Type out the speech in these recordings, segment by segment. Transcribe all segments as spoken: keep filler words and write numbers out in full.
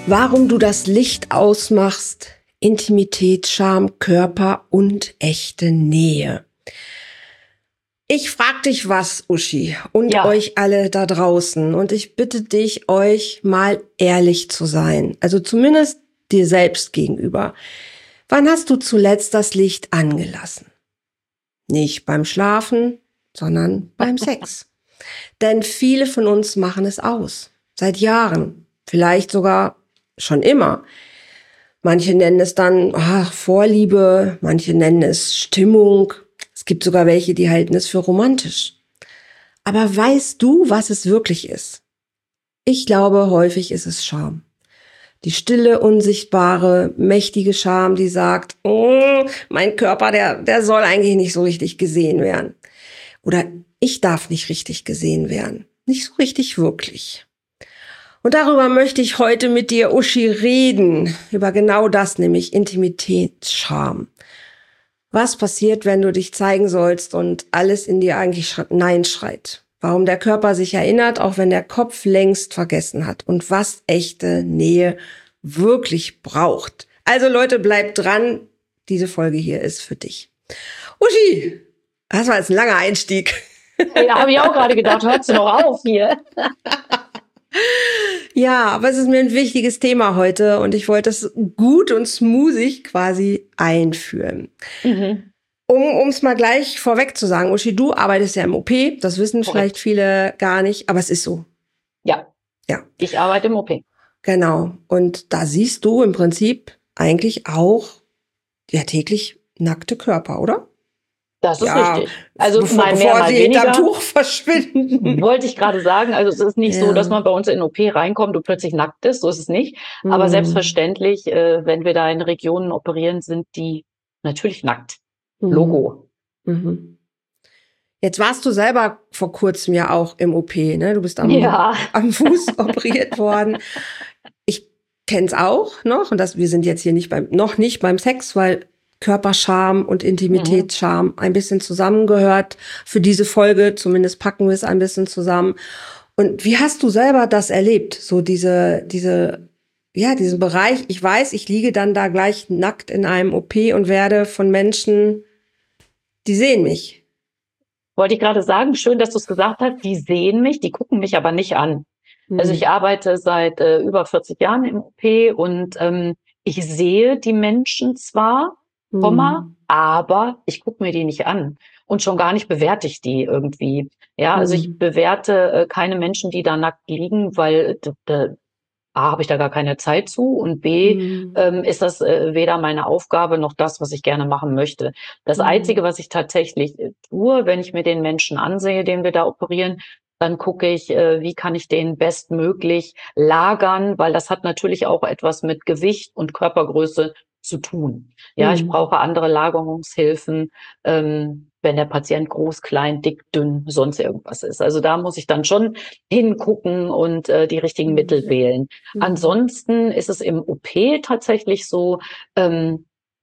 Warum du das Licht ausmachst, Intimität, Charme, Körper und echte Nähe. Ich frag dich was, Uschi, und Ja. euch alle da draußen. Und ich bitte dich, euch mal ehrlich zu sein. Also zumindest dir selbst gegenüber. Wann hast du zuletzt das Licht angelassen? Nicht beim Schlafen, sondern beim Sex. Denn viele von uns machen es aus. Seit Jahren. Vielleicht sogar schon immer. Manche nennen es dann ach, Vorliebe, manche nennen es Stimmung. Es gibt sogar welche, die halten es für romantisch. Aber weißt du, was es wirklich ist? Ich glaube, häufig ist es Scham. Die stille, unsichtbare, mächtige Scham, die sagt, oh, mein Körper, der, der soll eigentlich nicht so richtig gesehen werden. Oder ich darf nicht richtig gesehen werden. Nicht so richtig wirklich. Und darüber möchte ich heute mit dir, Uschi, reden. Über genau das, nämlich Intimitätsscham. Was passiert, wenn du dich zeigen sollst und alles in dir eigentlich Nein schreit? Warum der Körper sich erinnert, auch wenn der Kopf längst vergessen hat. Und was echte Nähe wirklich braucht. Also Leute, bleibt dran. Diese Folge hier ist für dich. Uschi, das war jetzt ein langer Einstieg. Ja, habe ich auch gerade gedacht, hörst du noch auf hier? Ja, aber es ist mir ein wichtiges Thema heute und ich wollte es gut und smoothig quasi einführen. Mhm. Um es mal gleich vorweg zu sagen, Uschi, du arbeitest ja im O P, das wissen Korrekt. vielleicht viele gar nicht, aber es ist so. Ja. Ja. Ich arbeite im O P. Genau. Und da siehst du im Prinzip eigentlich auch ja täglich nackte Körper, oder? Das ist Ja, richtig. Also bevor, mal mehr, bevor mal sie hinterm weniger. Tuch verschwinden. Wollte ich gerade sagen. Also es ist nicht Ja. so, dass man bei uns in den O P reinkommt und plötzlich nackt ist. So ist es nicht. Mhm. Aber selbstverständlich, äh, wenn wir da in Regionen operieren, sind die natürlich nackt. Mhm. Logo. Mhm. Jetzt warst du selber vor kurzem ja auch im O P, ne? Du bist am, Ja. am Fuß operiert worden. Ich kenn's auch noch, und das, wir sind jetzt hier nicht beim, noch nicht beim Sex, weil Körperscham und Intimitätsscham ein bisschen zusammengehört. Für diese Folge, zumindest packen wir es ein bisschen zusammen. Und wie hast du selber das erlebt? So diese, diese, ja, diesen Bereich. Ich weiß, ich liege dann da gleich nackt in einem O P und werde von Menschen, die sehen mich. Wollte ich gerade sagen, schön, dass du es gesagt hast. Die sehen mich, die gucken mich aber nicht an. Hm. Also ich arbeite seit äh, über vierzig Jahren im O P und ähm, ich sehe die Menschen zwar, Hm. Komma, aber ich gucke mir die nicht an. Und schon gar nicht bewerte ich die irgendwie. Ja, also Hm. ich bewerte äh, keine Menschen, die da nackt liegen, weil d- d- A, habe ich da gar keine Zeit zu und B, Hm. ähm, ist das äh, weder meine Aufgabe noch das, was ich gerne machen möchte. Das Hm. Einzige, was ich tatsächlich äh, tue, wenn ich mir den Menschen ansehe, den wir da operieren, dann gucke ich, äh, wie kann ich den bestmöglich lagern, weil das hat natürlich auch etwas mit Gewicht und Körpergröße zu tun. Ja, ich Hm. brauche andere Lagerungshilfen, ähm, wenn der Patient groß, klein, dick, dünn, sonst irgendwas ist. Also da muss ich dann schon hingucken und äh, die richtigen Hm. Mittel wählen. Hm. Ansonsten ist es im O P tatsächlich so, ähm,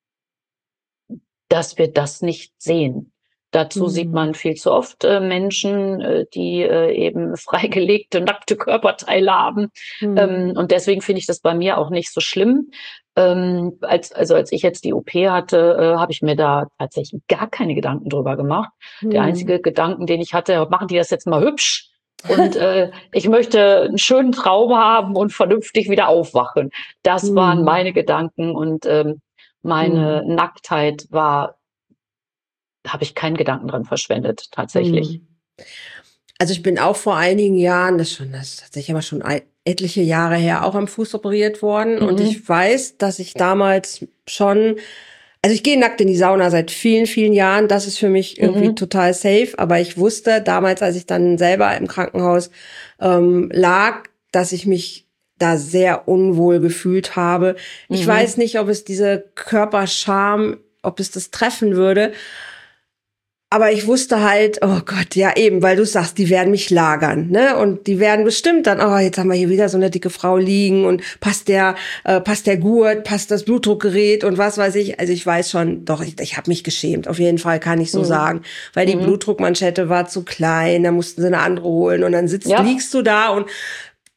dass wir das nicht sehen. Dazu Hm. sieht man viel zu oft äh, Menschen, äh, die äh, eben freigelegte, nackte Körperteile haben. Hm. Ähm, und deswegen finde ich das bei mir auch nicht so schlimm. Ähm, als, also als ich jetzt die O P hatte, äh, habe ich mir da tatsächlich gar keine Gedanken drüber gemacht. Hm. Der einzige Gedanken, den ich hatte, machen die das jetzt mal hübsch? Und äh, ich möchte einen schönen Traum haben und vernünftig wieder aufwachen. Das Hm. waren meine Gedanken und ähm, meine Hm. Nacktheit war, habe ich keinen Gedanken dran verschwendet, tatsächlich. Hm. Also ich bin auch vor einigen Jahren, das schon, das ist tatsächlich aber schon ein, etliche Jahre her, auch am Fuß operiert worden. Mhm. Und ich weiß, dass ich damals schon, also ich gehe nackt in die Sauna seit vielen, vielen Jahren. Das ist für mich irgendwie Mhm. total safe. Aber ich wusste damals, als ich dann selber im Krankenhaus ähm, lag, dass ich mich da sehr unwohl gefühlt habe. Ich Mhm. weiß nicht, ob es diese Körperscham, ob es das treffen würde. Aber ich wusste halt, oh Gott, ja eben, weil du sagst, die werden mich lagern, ne? Und die werden bestimmt dann, oh, jetzt haben wir hier wieder so eine dicke Frau liegen und passt der, äh, passt der Gurt, passt das Blutdruckgerät und was weiß ich. Also ich weiß schon, doch, ich, ich habe mich geschämt. Auf jeden Fall kann ich so Mhm. sagen, weil die Mhm. Blutdruckmanschette war zu klein, da mussten sie eine andere holen und dann sitzt, Ja. liegst du da und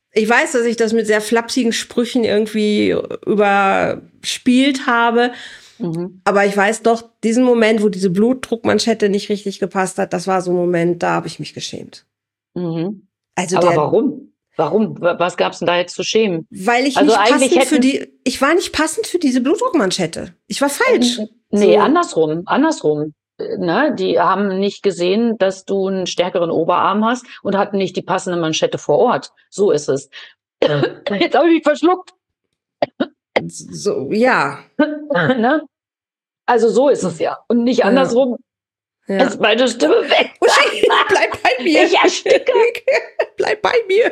ich weiß, dass ich das mit sehr flapsigen Sprüchen irgendwie überspielt habe. Mhm. Aber ich weiß doch, diesen Moment, wo diese Blutdruckmanschette nicht richtig gepasst hat, das war so ein Moment, da habe ich mich geschämt. Mhm. Also aber der, warum? Warum? Was gab's denn da jetzt zu schämen? Weil ich also nicht passend für die, ich war nicht passend für diese Blutdruckmanschette. Ich war falsch. Nee, so. andersrum, andersrum. Ne? Die haben nicht gesehen, dass du einen stärkeren Oberarm hast und hatten nicht die passende Manschette vor Ort. So ist es. Jetzt habe ich mich verschluckt. So, ja. Ne? Also so ist es ja. Und nicht andersrum. Ja. Ist meine Stimme weg. Uschi, bleib bei mir. Ich ersticke. Bleib bei mir.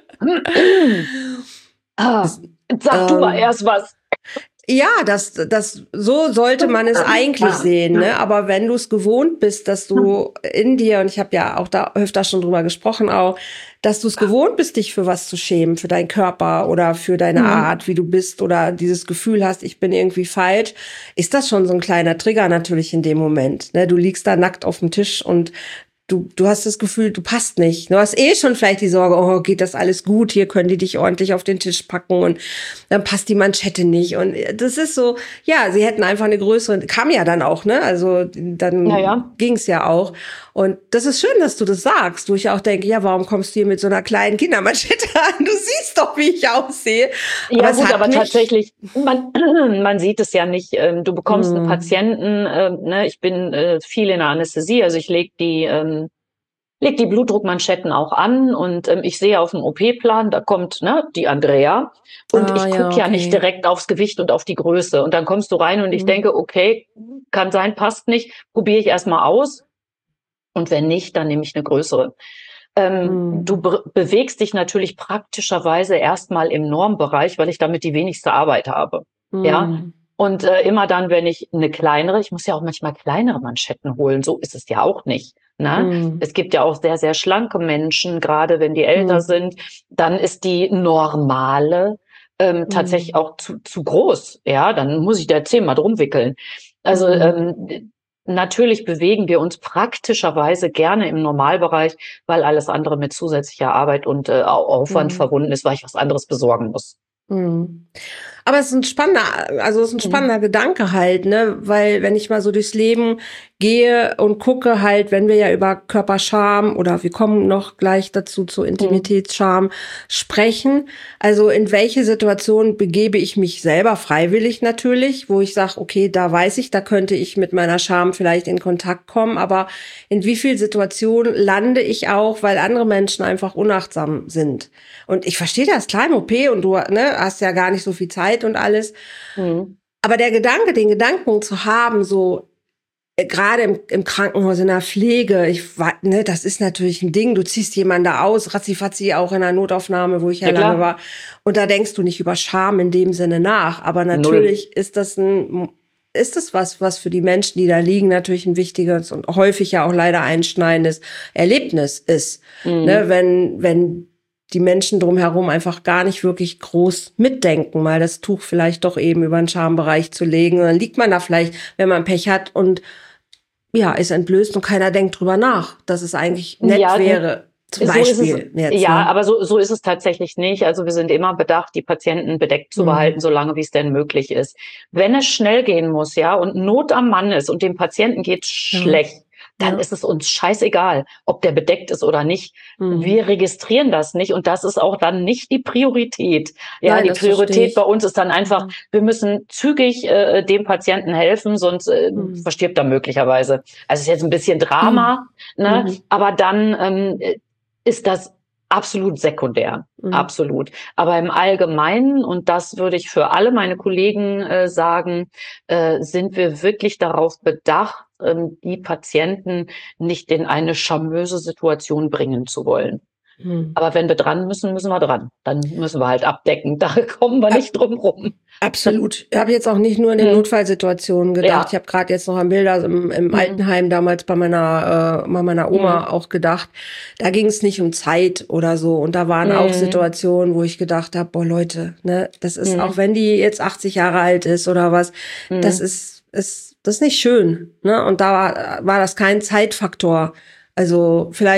ah, sag ähm, du mal erst was. Ja, das, das, so sollte man es eigentlich sehen, ne? Aber wenn du es gewohnt bist, dass du in dir, und ich habe ja auch da öfter schon drüber gesprochen auch, dass du es gewohnt bist, dich für was zu schämen, für deinen Körper oder für deine Art, wie du bist oder dieses Gefühl hast, ich bin irgendwie falsch, ist das schon so ein kleiner Trigger natürlich in dem Moment, ne? Du liegst da nackt auf dem Tisch und Du, du hast das Gefühl, du passt nicht. Du hast eh schon vielleicht die Sorge, oh, geht das alles gut? Hier können die dich ordentlich auf den Tisch packen und dann passt die Manschette nicht. Und das ist so, ja, sie hätten einfach eine größere, kam ja dann auch, ne? Also dann ja, ja. ging's ja auch. Und das ist schön, dass du das sagst, wo ich auch denke, ja, warum kommst du hier mit so einer kleinen Kindermanschette an? Du siehst doch, wie ich aussehe. Ja, aber gut, aber mich tatsächlich, man, man sieht es ja nicht. Du bekommst hm. einen Patienten, äh, ne? Ich bin äh, viel in der Anästhesie, also ich lege die ähm, leg die Blutdruckmanschetten auch an und ähm, ich sehe auf dem O P-Plan, da kommt ne, die Andrea und ah, ich gucke ja, okay. ja nicht direkt aufs Gewicht und auf die Größe. Und dann kommst du rein und ich hm. denke, okay, kann sein, passt nicht, probiere ich erstmal aus. Und wenn nicht, dann nehme ich eine größere. Ähm, hm. Du be- bewegst dich natürlich praktischerweise erstmal im Normbereich, weil ich damit die wenigste Arbeit habe. Hm. Ja. Und äh, immer dann, wenn ich eine kleinere, ich muss ja auch manchmal kleinere Manschetten holen, so ist es ja auch nicht. Ne? Hm. Es gibt ja auch sehr, sehr schlanke Menschen, gerade wenn die älter hm. sind, dann ist die normale ähm, hm. tatsächlich auch zu, zu groß. Ja, dann muss ich da zehnmal drum wickeln. Also hm. ähm, natürlich bewegen wir uns praktischerweise gerne im Normalbereich, weil alles andere mit zusätzlicher Arbeit und äh, Aufwand hm. verbunden ist, weil ich was anderes besorgen muss. Hm. Aber es ist ein spannender, also es ist ein spannender mhm. Gedanke halt, ne, weil wenn ich mal so durchs Leben gehe und gucke halt, wenn wir ja über Körperscham oder wir kommen noch gleich dazu zu Intimitätsscham sprechen, also in welche Situation begebe ich mich selber freiwillig natürlich, wo ich sage, okay, da weiß ich, da könnte ich mit meiner Scham vielleicht in Kontakt kommen, aber in wie viel Situationen lande ich auch, weil andere Menschen einfach unachtsam sind. Und ich verstehe das, klar im O P und du ne, hast ja gar nicht so viel Zeit und alles. Mhm. Aber der Gedanke, den Gedanken zu haben, so äh, gerade im, im Krankenhaus, in der Pflege, ich war, ne, das ist natürlich ein Ding. Du ziehst jemanden da aus, ratzifatzi auch in der Notaufnahme, wo ich ja, ja lange war. Und da denkst du nicht über Scham in dem Sinne nach. Aber natürlich Null. ist das ein, ist das was, was für die Menschen, die da liegen, natürlich ein wichtiges und häufig ja auch leider einschneidendes Erlebnis ist. Mhm. Ne, wenn, wenn die Menschen drumherum einfach gar nicht wirklich groß mitdenken, mal das Tuch vielleicht doch eben über den Schambereich zu legen. Und dann liegt man da vielleicht, wenn man Pech hat und ja, ist entblößt und keiner denkt drüber nach, dass es eigentlich nett ja, wäre. Zum so Beispiel. Es, jetzt, ja, ne? aber so, so ist es tatsächlich nicht. Also wir sind immer bedacht, die Patienten bedeckt zu mhm. behalten, solange wie es denn möglich ist. Wenn es schnell gehen muss, ja, und Not am Mann ist und dem Patienten geht's ja. schlecht, dann ja. ist es uns scheißegal, ob der bedeckt ist oder nicht. Mhm. Wir registrieren das nicht und das ist auch dann nicht die Priorität. Ja, Nein, die Priorität bei uns ist dann einfach, mhm. wir müssen zügig äh, dem Patienten helfen, sonst äh, mhm. verstirbt er möglicherweise. Also es ist jetzt ein bisschen Drama, mhm. ne? Mhm. Aber dann ähm, ist das absolut sekundär, mhm. absolut. Aber im Allgemeinen, und das würde ich für alle meine Kollegen äh, sagen, äh, sind wir wirklich darauf bedacht, ähm, die Patienten nicht in eine schamöse Situation bringen zu wollen. Mhm. Aber wenn wir dran müssen, müssen wir dran. Dann müssen wir halt abdecken. Da kommen wir nicht drum rum. Absolut. Ich habe jetzt auch nicht nur in den hm. Notfallsituationen gedacht. Ja. Ich habe gerade jetzt noch an Bilder im, im mhm. Altenheim damals bei meiner, äh, bei meiner Oma mhm. auch gedacht. Da ging es nicht um Zeit oder so. Und da waren mhm. auch Situationen, wo ich gedacht habe, boah Leute, ne, das ist, mhm. auch wenn die jetzt achtzig Jahre alt ist oder was, mhm. das ist, ist, das ist nicht schön. Ne? Und da war, war das kein Zeitfaktor. Also vielleicht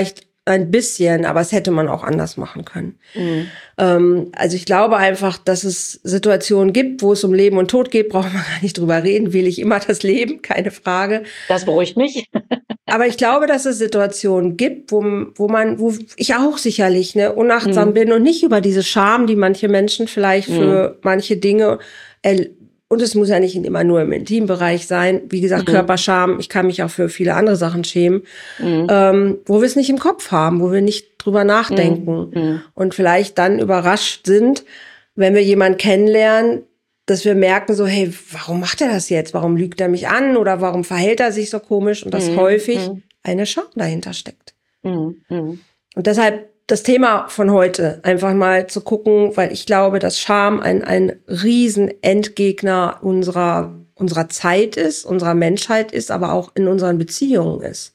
ein bisschen, aber es hätte man auch anders machen können. Mhm. Ähm, also ich glaube einfach, dass es Situationen gibt, wo es um Leben und Tod geht, braucht man gar nicht drüber reden, will ich immer das Leben, keine Frage. Das beruhigt mich. Aber ich glaube, dass es Situationen gibt, wo, wo man, wo ich auch sicherlich ne, unachtsam Mhm. bin und nicht über diese Scham, die manche Menschen vielleicht Mhm. für manche Dinge, äh, und es muss ja nicht immer nur im Intimbereich sein, wie gesagt, Mhm. Körperscham, ich kann mich auch für viele andere Sachen schämen, Mhm. ähm, wo wir es nicht im Kopf haben, wo wir nicht drüber nachdenken Mhm. und vielleicht dann überrascht sind, wenn wir jemanden kennenlernen, dass wir merken so, hey, warum macht er das jetzt? Warum lügt er mich an? Oder warum verhält er sich so komisch? Und dass Mhm. häufig Mhm. eine Scham dahinter steckt. Mhm. Mhm. Und deshalb das Thema von heute, einfach mal zu gucken, weil ich glaube, dass Scham ein, ein riesen Endgegner unserer, unserer Zeit ist, unserer Menschheit ist, aber auch in unseren Beziehungen ist.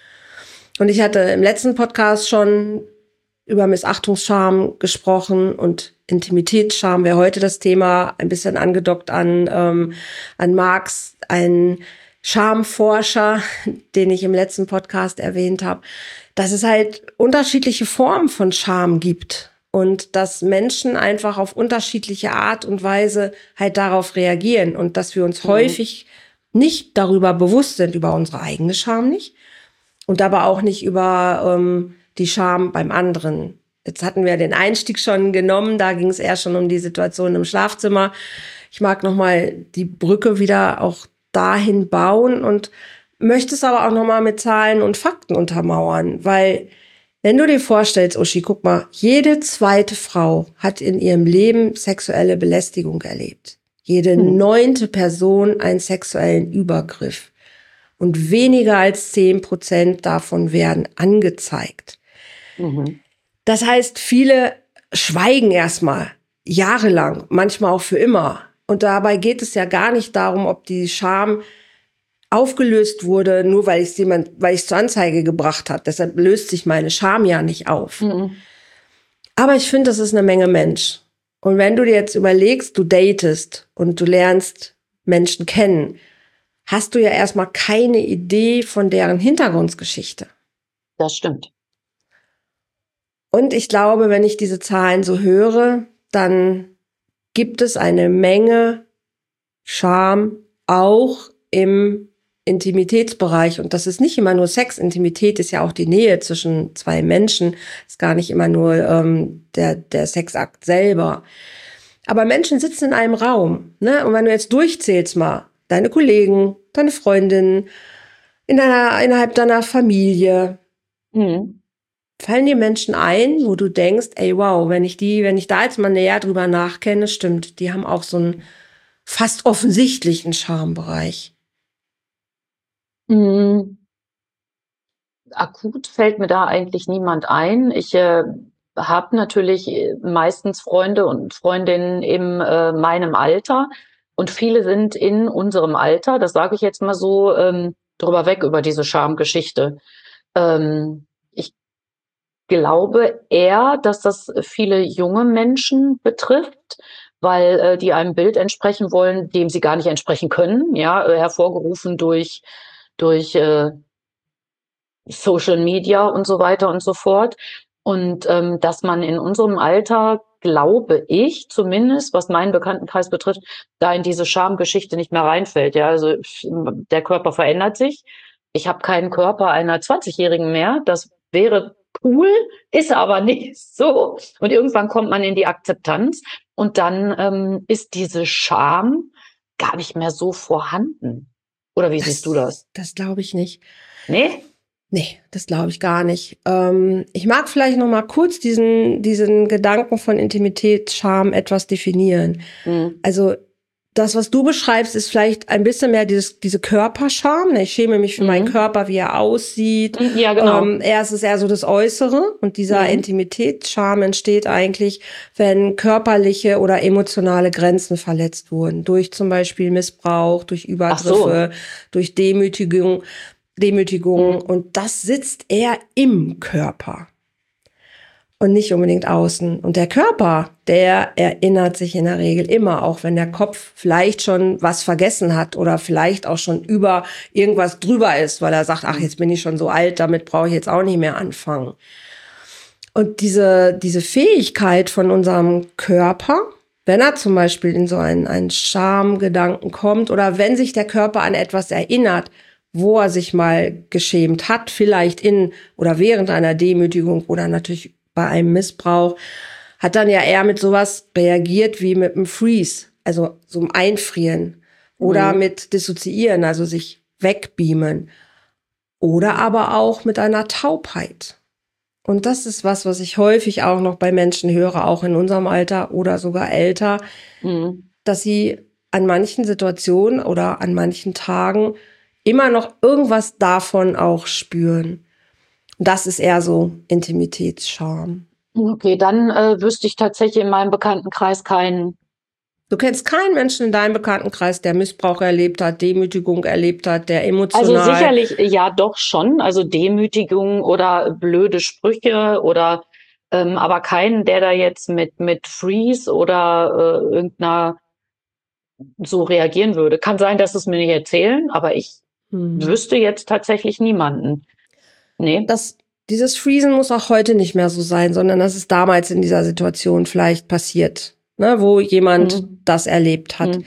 Und ich hatte im letzten Podcast schon über Missachtungsscham gesprochen und Intimitätsscham wäre heute das Thema, ein bisschen angedockt an, ähm, an Marx, ein Schamforscher, den ich im letzten Podcast erwähnt habe, dass es halt unterschiedliche Formen von Scham gibt und dass Menschen einfach auf unterschiedliche Art und Weise halt darauf reagieren und dass wir uns Mhm. häufig nicht darüber bewusst sind, über unsere eigene Scham nicht und aber auch nicht über ähm, die Scham beim anderen. Jetzt hatten wir den Einstieg schon genommen, da ging es eher schon um die Situation im Schlafzimmer. Ich mag nochmal die Brücke wieder auch dahin bauen und möchte es aber auch nochmal mit Zahlen und Fakten untermauern, weil wenn du dir vorstellst, Uschi, guck mal, jede zweite Frau hat in ihrem Leben sexuelle Belästigung erlebt. Jede Mhm. neunte Person einen sexuellen Übergriff. Und weniger als zehn Prozent davon werden angezeigt. Mhm. Das heißt, viele schweigen erstmal jahrelang, manchmal auch für immer. Und dabei geht es ja gar nicht darum, ob die Scham aufgelöst wurde, nur weil ich es jemand, weil ich es zur Anzeige gebracht habe. Deshalb löst sich meine Scham ja nicht auf. Mhm. Aber ich finde, das ist eine Menge Mensch. Und wenn du dir jetzt überlegst, du datest und du lernst Menschen kennen, hast du ja erstmal keine Idee von deren Hintergrundgeschichte. Das stimmt. Und ich glaube, wenn ich diese Zahlen so höre, dann gibt es eine Menge Scham auch im Intimitätsbereich. Und das ist nicht immer nur Sex. Intimität ist ja auch die Nähe zwischen zwei Menschen. Ist gar nicht immer nur ähm, der, der Sexakt selber. Aber Menschen sitzen in einem Raum. Ne? Und wenn du jetzt durchzählst mal, deine Kollegen, deine Freundinnen, in deiner, innerhalb deiner Familie, Mhm. fallen dir Menschen ein, wo du denkst, ey, wow, wenn ich die, wenn ich da jetzt mal näher drüber nachkenne, stimmt, die haben auch so einen fast offensichtlichen Schambereich. Mhm. Akut fällt mir da eigentlich niemand ein. Ich äh, habe natürlich äh, meistens Freunde und Freundinnen in äh, meinem Alter und viele sind in unserem Alter, das sage ich jetzt mal so, ähm, drüber weg über diese Schamgeschichte. Ähm, ich glaube eher, dass das viele junge Menschen betrifft, weil äh, die einem Bild entsprechen wollen, dem sie gar nicht entsprechen können, ja, äh, hervorgerufen durch durch äh, Social Media und so weiter und so fort. Und ähm, dass man in unserem Alter, glaube ich, zumindest was meinen Bekanntenkreis betrifft, da in diese Schamgeschichte nicht mehr reinfällt. Ja, also der Körper verändert sich. Ich habe keinen Körper einer zwanzigjährigen mehr. Das wäre cool, ist aber nicht so. Und irgendwann kommt man in die Akzeptanz und dann ähm, ist diese Scham gar nicht mehr so vorhanden. Oder wie siehst du das? Das, das glaube ich nicht. Nee? Nee, das glaube ich gar nicht. Ähm, ich mag vielleicht noch mal kurz diesen, diesen Gedanken von Intimität, Scham etwas definieren. Mhm. Also das, was du beschreibst, ist vielleicht ein bisschen mehr dieses, diese Körperscham. Ich schäme mich für Mhm. meinen Körper, wie er aussieht. Mhm, ja, genau. Ähm, er ist es eher so das Äußere. Und dieser Mhm. Intimitätsscham entsteht eigentlich, wenn körperliche oder emotionale Grenzen verletzt wurden. Durch zum Beispiel Missbrauch, durch Übergriffe, Ach so. durch Demütigung. Demütigung. Mhm. Und das sitzt eher im Körper. und nicht unbedingt außen. Und der Körper, der erinnert sich in der Regel immer, auch wenn der Kopf vielleicht schon was vergessen hat oder vielleicht auch schon über irgendwas drüber ist, weil er sagt, ach, jetzt bin ich schon so alt, damit brauche ich jetzt auch nicht mehr anfangen. Und diese, diese Fähigkeit von unserem Körper, wenn er zum Beispiel in so einen, einen Schamgedanken kommt oder wenn sich der Körper an etwas erinnert, wo er sich mal geschämt hat, vielleicht in oder während einer Demütigung oder natürlich bei einem Missbrauch, hat dann ja eher mit sowas reagiert wie mit einem Freeze, also so einem Einfrieren oder mhm. mit Dissoziieren, also sich wegbeamen oder aber auch mit einer Taubheit. Und das ist was, was ich häufig auch noch bei Menschen höre, auch in unserem Alter oder sogar älter, mhm. dass sie an manchen Situationen oder an manchen Tagen immer noch irgendwas davon auch spüren. Das ist eher so Intimitätsscham. Okay, dann äh, wüsste ich tatsächlich in meinem Bekanntenkreis keinen. Du kennst keinen Menschen in deinem Bekanntenkreis, der Missbrauch erlebt hat, Demütigung erlebt hat, der emotional... Also sicherlich, ja doch schon, also Demütigung oder blöde Sprüche oder ähm, aber keinen, der da jetzt mit mit Freeze oder äh, irgendeiner so reagieren würde. Kann sein, dass es mir nicht erzählen, aber ich hm. wüsste jetzt tatsächlich niemanden. Nee. Das, dieses Freezen muss auch heute nicht mehr so sein, sondern das ist damals in dieser Situation vielleicht passiert, ne, wo jemand mhm. das erlebt hat. Mhm.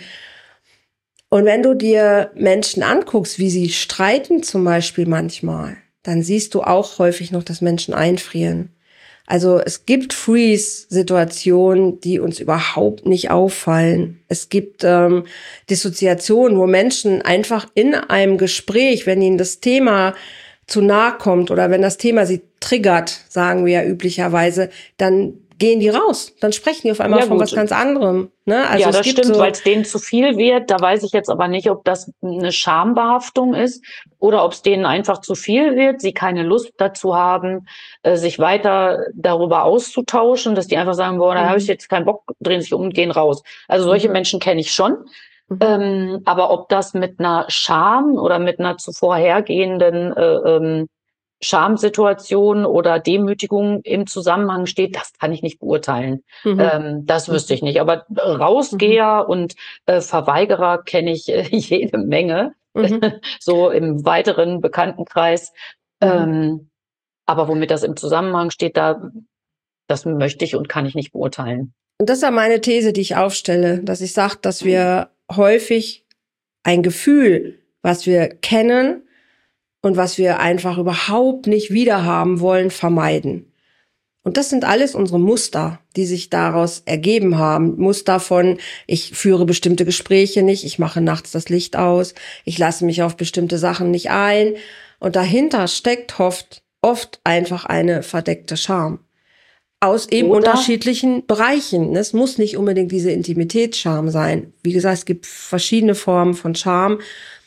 Und wenn du dir Menschen anguckst, wie sie streiten zum Beispiel manchmal, dann siehst du auch häufig noch, dass Menschen einfrieren. Also es gibt Freeze-Situationen, die uns überhaupt nicht auffallen. Es gibt ähm, Dissoziationen, wo Menschen einfach in einem Gespräch, wenn ihnen das Thema zu nahe kommt oder wenn das Thema sie triggert, sagen wir ja üblicherweise, dann gehen die raus. Dann sprechen die auf einmal ja, von was ganz anderem. Ne? Also ja, es das gibt stimmt, so, weil es denen zu viel wird. Da weiß ich jetzt aber nicht, ob das eine Schambehaftung ist oder ob es denen einfach zu viel wird, sie keine Lust dazu haben, äh, sich weiter darüber auszutauschen, dass die einfach sagen, boah, da mhm. habe ich jetzt keinen Bock, drehen sich um und gehen raus. Also solche mhm. Menschen kenne ich schon. Mhm. Ähm, aber ob das mit einer Scham oder mit einer zuvor hergehenden äh, ähm, Schamsituation oder Demütigung im Zusammenhang steht, das kann ich nicht beurteilen. Mhm. Ähm, das wüsste ich nicht. Aber Rausgeher mhm. und äh, Verweigerer kenne ich äh, jede Menge, mhm. so im weiteren Bekanntenkreis. Mhm. Ähm, aber womit das im Zusammenhang steht, da das möchte ich und kann ich nicht beurteilen. Und das ist ja meine These, die ich aufstelle, dass ich sage, dass wir mhm. häufig ein Gefühl, was wir kennen, und was wir einfach überhaupt nicht wiederhaben wollen, vermeiden. Und das sind alles unsere Muster, die sich daraus ergeben haben. Muster von, ich führe bestimmte Gespräche nicht, ich mache nachts das Licht aus, ich lasse mich auf bestimmte Sachen nicht ein. Und dahinter steckt oft, oft einfach eine verdeckte Scham. Aus eben Oder? unterschiedlichen Bereichen. Es muss nicht unbedingt diese Intimitätsscham sein. Wie gesagt, es gibt verschiedene Formen von Scham.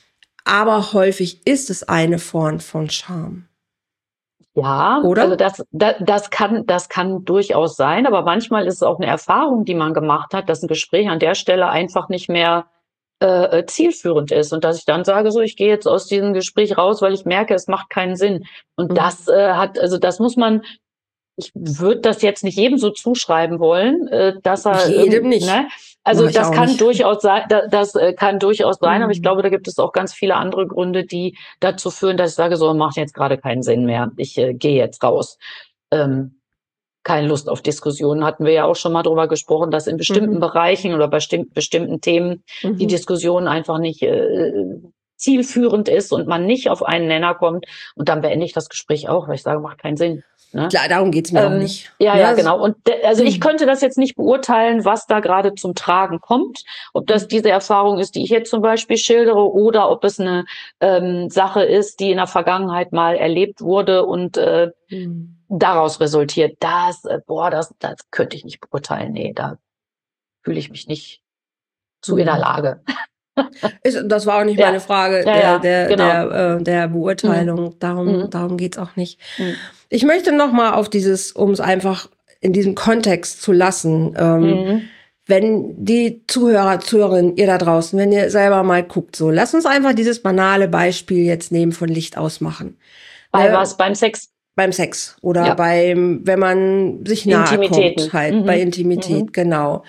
Aber häufig ist es eine Form von Scham. Ja, Oder? also das, das, das kann, das kann durchaus sein, aber manchmal ist es auch eine Erfahrung, die man gemacht hat, dass ein Gespräch an der Stelle einfach nicht mehr äh, zielführend ist und dass ich dann sage, so, ich gehe jetzt aus diesem Gespräch raus, weil ich merke, es macht keinen Sinn. Und mhm. das äh, hat, also das muss man, ich würde das jetzt nicht jedem so zuschreiben wollen, äh, dass er jedem nicht. Ne? Also das kann nicht. durchaus sein, das, das äh, kann durchaus sein, mhm. aber ich glaube, da gibt es auch ganz viele andere Gründe, die dazu führen, dass ich sage, so macht jetzt gerade keinen Sinn mehr. Ich äh, gehe jetzt raus. Ähm, keine Lust auf Diskussionen. Hatten wir ja auch schon mal drüber gesprochen, dass in bestimmten mhm. Bereichen oder bei bestimmten, bestimmten Themen mhm. die Diskussion einfach nicht äh, zielführend ist und man nicht auf einen Nenner kommt. Und dann beende ich das Gespräch auch, weil ich sage, macht keinen Sinn. Ne? Klar, darum geht's mir ähm, auch nicht. Ja, ja, genau. Und de- also ich könnte das jetzt nicht beurteilen, was da gerade zum Tragen kommt. Ob das diese Erfahrung ist, die ich jetzt zum Beispiel schildere, oder ob es eine ähm, Sache ist, die in der Vergangenheit mal erlebt wurde und äh, mhm. daraus resultiert. Das, äh, boah, das, das könnte ich nicht beurteilen. Nee, da fühle ich mich nicht zu mhm. in der Lage. Ist, das war auch nicht ja. meine Frage ja, der, ja, der, genau. der, äh, der Beurteilung. Mhm. Darum, mhm. darum geht's auch nicht. Mhm. Ich möchte noch mal auf dieses, um es einfach in diesem Kontext zu lassen, ähm, mhm. wenn die Zuhörer, Zuhörerinnen, ihr da draußen, wenn ihr selber mal guckt, so, lasst uns einfach dieses banale Beispiel jetzt nehmen von Licht ausmachen. Bei äh, was? Beim Sex? beim Sex oder Ja. beim, wenn man sich nahe Intimitäten. kommt, halt Mhm. bei Intimität, Mhm. genau.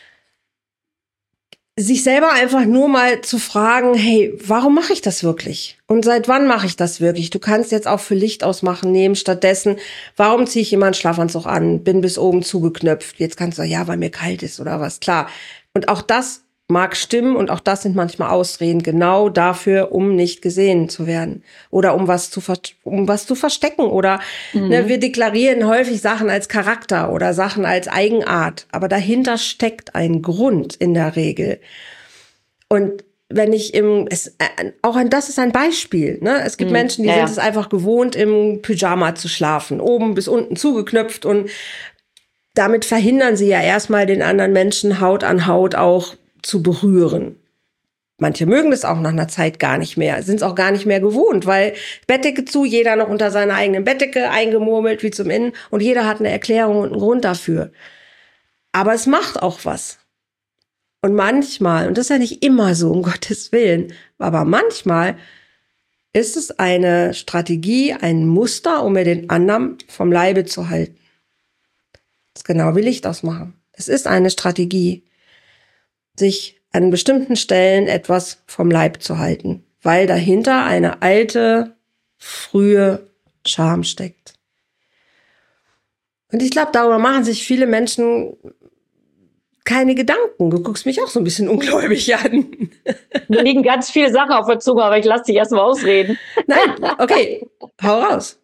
Sich selber einfach nur mal zu fragen, hey, warum mache ich das wirklich? Und seit wann mache ich das wirklich? Du kannst jetzt auch für Licht ausmachen nehmen, stattdessen, warum ziehe ich immer einen Schlafanzug an, bin bis oben zugeknöpft? Jetzt kannst du sagen, ja, weil mir kalt ist oder was, klar. Und auch das mag stimmen und auch das sind manchmal Ausreden, genau dafür, um nicht gesehen zu werden oder um was zu, ver- um was zu verstecken oder Mhm. ne, wir deklarieren häufig Sachen als Charakter oder Sachen als Eigenart, aber dahinter steckt ein Grund in der Regel. Und wenn ich im, es, äh, auch ein, das ist ein Beispiel, ne? Es gibt Mhm. Menschen, die Ja, sind ja. es einfach gewohnt, im Pyjama zu schlafen, oben bis unten zugeknöpft und damit verhindern sie ja erstmal den anderen Menschen Haut an Haut auch zu berühren. Manche mögen das auch nach einer Zeit gar nicht mehr, sind es auch gar nicht mehr gewohnt, weil Bettdecke zu, jeder noch unter seiner eigenen Bettdecke eingemurmelt wie zum Innen und jeder hat eine Erklärung und einen Grund dafür. Aber es macht auch was. Und manchmal, und das ist ja nicht immer so, um Gottes Willen, aber manchmal ist es eine Strategie, ein Muster, um mir den anderen vom Leibe zu halten. Das ist genau wie Licht ausmachen. Es ist eine Strategie, sich an bestimmten Stellen etwas vom Leib zu halten, weil dahinter eine alte, frühe Scham steckt. Und ich glaube, darüber machen sich viele Menschen keine Gedanken. Du guckst mich auch so ein bisschen ungläubig an. Mir liegen ganz viele Sachen auf der Zunge, aber ich lasse dich erstmal ausreden. Nein, okay, hau raus.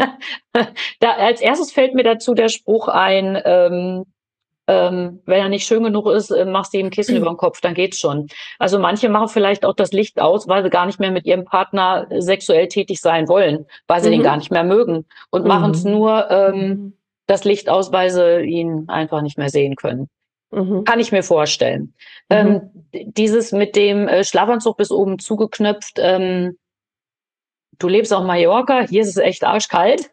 Da, als erstes fällt mir dazu der Spruch ein, ähm, ähm, wenn er nicht schön genug ist, äh, machst du ihm ein Kissen über den Kopf, dann geht's schon. Also manche machen vielleicht auch das Licht aus, weil sie gar nicht mehr mit ihrem Partner äh, sexuell tätig sein wollen, weil sie Mhm. den gar nicht mehr mögen und Mhm. machen es nur ähm, das Licht aus, weil sie ihn einfach nicht mehr sehen können. Mhm. Kann ich mir vorstellen. Mhm. Ähm, d- dieses mit dem äh, Schlafanzug bis oben zugeknöpft, ähm, du lebst auf Mallorca, hier ist es echt arschkalt.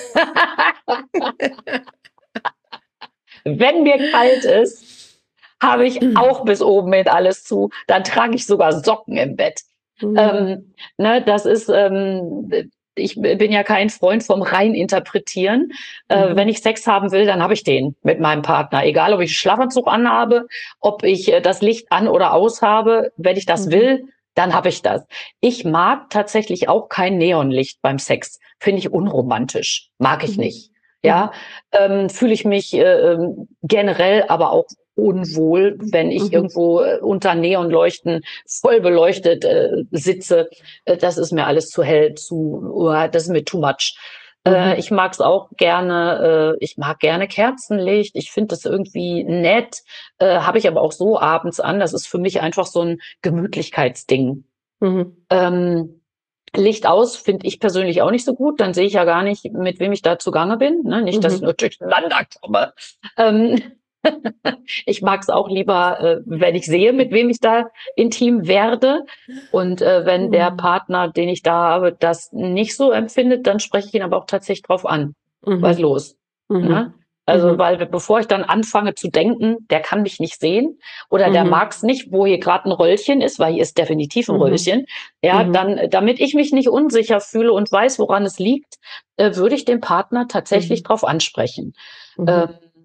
Wenn mir kalt ist, habe ich auch bis oben hin alles zu. Dann trage ich sogar Socken im Bett. Mhm. Ähm, ne, das ist, ähm, ich bin ja kein Freund vom Reininterpretieren. Äh, Mhm. wenn ich Sex haben will, dann habe ich den mit meinem Partner. Egal, ob ich einen Schlafanzug anhabe, ob ich äh, das Licht an oder aus habe. Wenn ich das Mhm. will, dann habe ich das. Ich mag tatsächlich auch kein Neonlicht beim Sex. Finde ich unromantisch. Mag ich Mhm. nicht. Ja, ähm, fühle ich mich äh, ähm, generell aber auch unwohl, wenn ich Mhm. irgendwo äh, unter Neonleuchten voll beleuchtet äh, sitze. Äh, das ist mir alles zu hell, zu, uh, das ist mir too much. Äh, Mhm. ich mag es auch gerne, äh, ich mag gerne Kerzenlicht. Ich finde das irgendwie nett, äh, habe ich aber auch so abends an. Das ist für mich einfach so ein Gemütlichkeitsding. Mhm. Ähm, Licht aus finde ich persönlich auch nicht so gut. Dann sehe ich ja gar nicht, mit wem ich da zugange bin. Ne? Nicht, dass ich Mhm. nur durcheinander komme. Ähm, ich mag es auch lieber, äh, wenn ich sehe, mit wem ich da intim werde. Und äh, wenn der Mhm. Partner, den ich da habe, das nicht so empfindet, dann spreche ich ihn aber auch tatsächlich drauf an. Was ist Mhm. los? Mhm. Ne? Also, Mhm. weil bevor ich dann anfange zu denken, der kann mich nicht sehen oder der Mhm. mag es nicht, wo hier gerade ein Röllchen ist, weil hier ist definitiv ein Mhm. Röllchen. Ja, Mhm. dann, damit ich mich nicht unsicher fühle und weiß, woran es liegt, äh, würde ich den Partner tatsächlich Mhm. drauf ansprechen. Mhm. Ähm,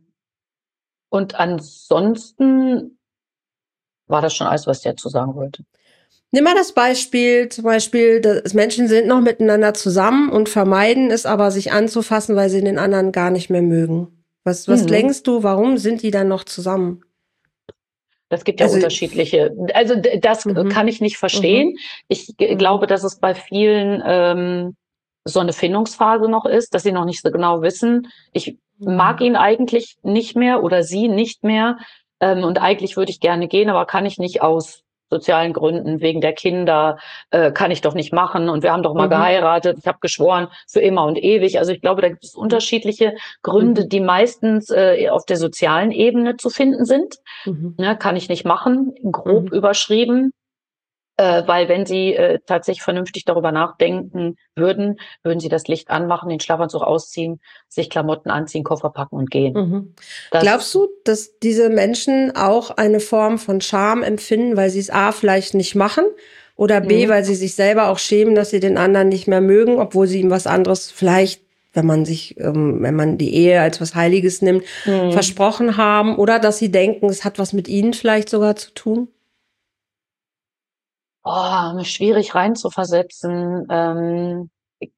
und ansonsten war das schon alles, was ich dazu sagen wollte. Nimm mal das Beispiel, zum Beispiel, dass Menschen sind noch miteinander zusammen und vermeiden es aber, sich anzufassen, weil sie den anderen gar nicht mehr mögen. Was, was Mhm. denkst du, warum sind die dann noch zusammen? Das gibt ja Also, unterschiedliche. Also d- das mhm. kann ich nicht Mhm. verstehen. Ich g- Mhm. glaube, dass es bei vielen ähm, so eine Findungsphase noch ist, dass sie noch nicht so genau wissen. Ich mag Mhm. ihn eigentlich nicht mehr oder sie nicht mehr. Ähm, und eigentlich würde ich gerne gehen, aber kann ich nicht aus sozialen Gründen, wegen der Kinder, äh, kann ich doch nicht machen. Und wir haben doch mal Mhm. geheiratet. Ich habe geschworen, für immer und ewig. Also ich glaube, da gibt es unterschiedliche Gründe, Mhm. die meistens äh, auf der sozialen Ebene zu finden sind. Mhm. Ne, kann ich nicht machen, grob Mhm. überschrieben, äh, weil wenn Sie äh, tatsächlich vernünftig darüber nachdenken würden, würden Sie das Licht anmachen, den Schlafanzug ausziehen, sich Klamotten anziehen, Koffer packen und gehen. Mhm. Das, Glaubst du, dass diese Menschen auch eine Form von Scham empfinden, weil sie es A vielleicht nicht machen oder B, mhm. weil sie sich selber auch schämen, dass sie den anderen nicht mehr mögen, obwohl sie ihm was anderes vielleicht wenn man sich, ähm, wenn man die Ehe als was Heiliges nimmt, Mhm. versprochen haben oder dass sie denken, es hat was mit ihnen vielleicht sogar zu tun? Oh, schwierig reinzuversetzen. Ähm, ich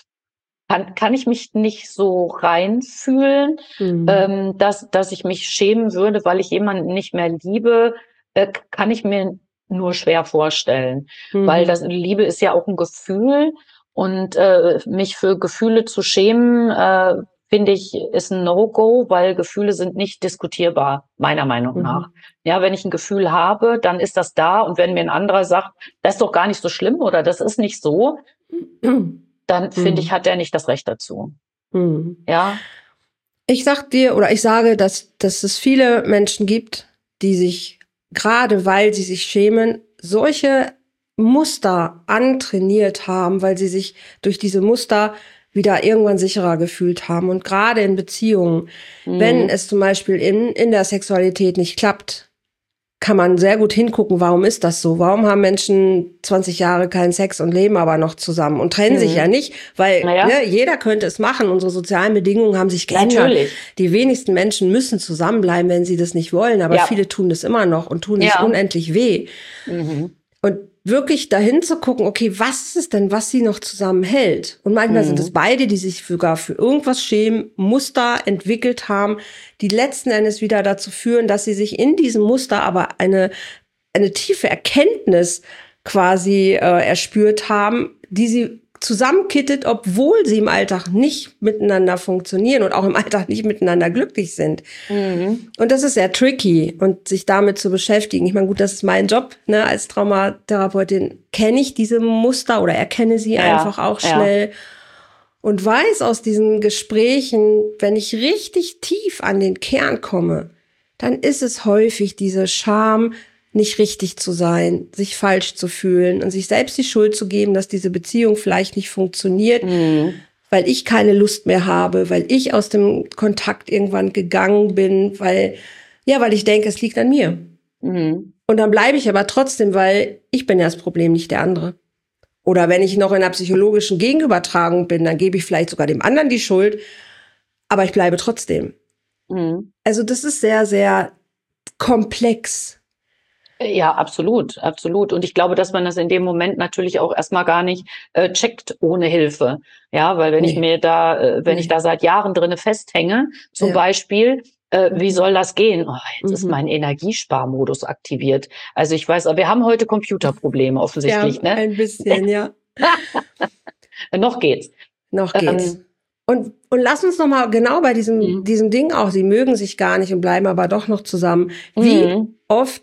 kann kann ich mich nicht so reinfühlen, Mhm. ähm, dass dass ich mich schämen würde, weil ich jemanden nicht mehr liebe, äh, k kann ich mir nur schwer vorstellen. Weil Mhm. das Liebe ist ja auch 'n Gefühl und, äh, mich für Gefühle zu schämen, äh, finde ich, ist 'n No-Go, weil Gefühle sind nicht diskutierbar, meiner Meinung nach. Mhm. Ja, wenn ich 'n Gefühl habe, dann ist das da und wenn mir 'n anderer sagt: „Das ist doch gar nicht so schlimm“ oder „Das ist nicht so“ dann finde ich, Mhm. hat der nicht das Recht dazu. Mhm. Ja? Ich sage dir oder ich sage, dass dass es viele Menschen gibt, die sich, grade weil sie sich schämen, solche Muster antrainiert haben, weil sie sich durch diese Muster wieder irgendwann sicherer gefühlt haben. Und grade in Beziehungen, wenn Mhm. es zum Beispiel in in der Sexualität nicht klappt, kann man sehr gut hingucken, warum ist das so? Warum haben Menschen zwanzig Jahre keinen Sex und leben aber noch zusammen und trennen sich ja Mhm. nicht, weil, Na ja. ne, jeder könnte es machen. Unsere sozialen Bedingungen haben sich geändert. Natürlich. Die wenigsten Menschen müssen zusammenbleiben, wenn sie das nicht wollen, aber Ja. viele tun das immer noch und tun sich Ja. unendlich weh. Mhm. Und wirklich dahin zu gucken, okay, was ist es denn, was sie noch zusammenhält? Und manchmal sind es Mhm. beide, die sich sogar für irgendwas schämen, Muster entwickelt haben, die letzten Endes wieder dazu führen, dass sie sich in diesem Muster aber eine, eine tiefe Erkenntnis quasi äh, erspürt haben, die sie zusammenkittet, obwohl sie im Alltag nicht miteinander funktionieren und auch im Alltag nicht miteinander glücklich sind. Mhm. Und das ist sehr tricky und sich damit zu beschäftigen. Ich meine, gut, das ist mein Job, ne, als Traumatherapeutin kenne ich diese Muster oder erkenne sie einfach Ja, auch ja. schnell und weiß aus diesen Gesprächen, wenn ich richtig tief an den Kern komme, dann ist es häufig diese Scham, nicht richtig zu sein, sich falsch zu fühlen und sich selbst die Schuld zu geben, dass diese Beziehung vielleicht nicht funktioniert, Mhm. weil ich keine Lust mehr habe, weil ich aus dem Kontakt irgendwann gegangen bin, weil, ja, weil ich denke, es liegt an mir. Mhm. Und dann bleibe ich aber trotzdem, weil ich bin ja das Problem, nicht der andere. Oder wenn ich noch in einer psychologischen Gegenübertragung bin, dann gebe ich vielleicht sogar dem anderen die Schuld, aber ich bleibe trotzdem. Mhm. Also das ist sehr, sehr komplex. Ja, absolut, absolut. Und ich glaube, dass man das in dem Moment natürlich auch erst mal gar nicht, äh, checkt ohne Hilfe. Ja, weil wenn ich Ne, mir da äh, wenn ich ne. da seit Jahren drinne festhänge, zum Ja. Beispiel, äh, wie Mhm. soll das gehen? Oh, jetzt ist Mhm. mein Energiesparmodus aktiviert. Also, ich weiß wir haben heute Computerprobleme Ja, offensichtlich, ne? ein bisschen, ja. Noch geht's. Noch geht's. Ähm Und und lass uns noch mal genau bei diesem Mhm. diesem Ding auch, sie mögen sich gar nicht und bleiben aber doch noch zusammen. Wie Mhm. oft